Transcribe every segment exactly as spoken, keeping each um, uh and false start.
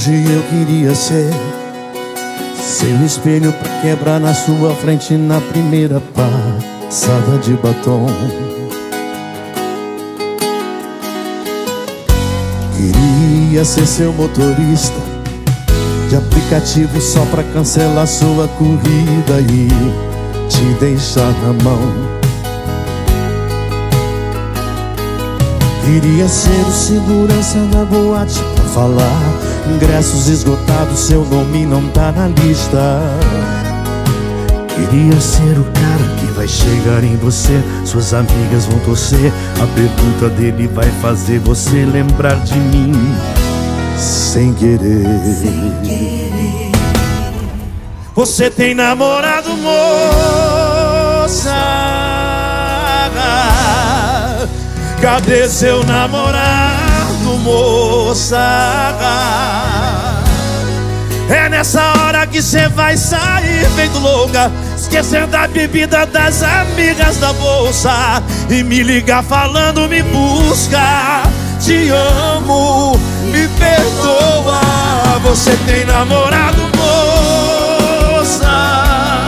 Hoje eu queria ser seu espelho pra quebrar na sua frente na primeira passada de batom. Queria ser seu motorista de aplicativo só pra cancelar sua corrida e te deixar na mão. Queria ser o segurança da boate pra falar ingressos esgotados, seu nome não tá na lista. Queria ser o cara que vai chegar em você, suas amigas vão torcer, a pergunta dele vai fazer você lembrar de mim sem querer. Sem querer. Você tem namorado, moça? Cadê seu namorado, moça? É nessa hora que cê vai sair feito louca, esquecendo a bebida das amigas da bolsa, e me ligar falando me busca, te amo, me perdoa. Você tem namorado, moça?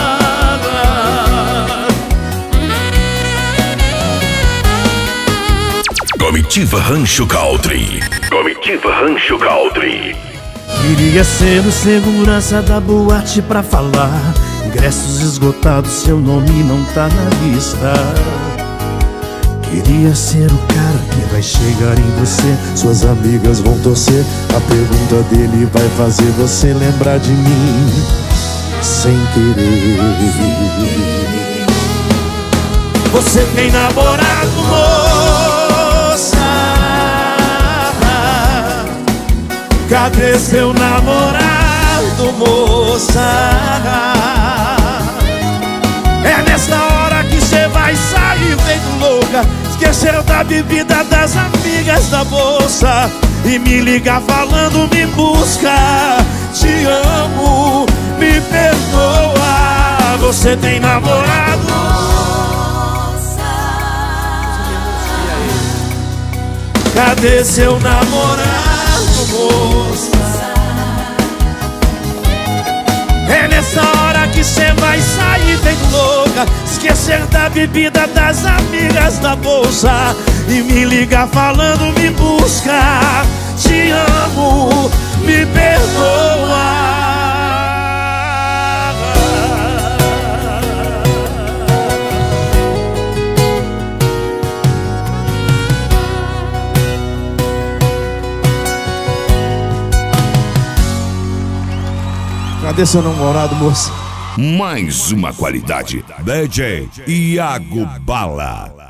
Comitiva Rancho Country. Comitiva Rancho Country. Queria ser o segurança da boate pra falar ingressos esgotados, seu nome não tá na lista. Queria ser o cara que vai chegar em você, suas amigas vão torcer, a pergunta dele vai fazer você lembrar de mim sem querer. Você tem namorado, moça? Cadê seu namorado, moça? É nesta hora que cê vai sair feito louca, esquecendo da bebida das amigas da bolsa, e me ligar falando me busca, te amo, me perdoa. Você tem namorado, Moça. cadê seu namorado, moça? É nessa hora que cê vai sair feito louca, esquecer da bebida das amigas da bolsa, e me ligar falando me busca, te amo, me perdoa. Cadê seu namorado, moça? Mais uma qualidade. D J Iago Bala.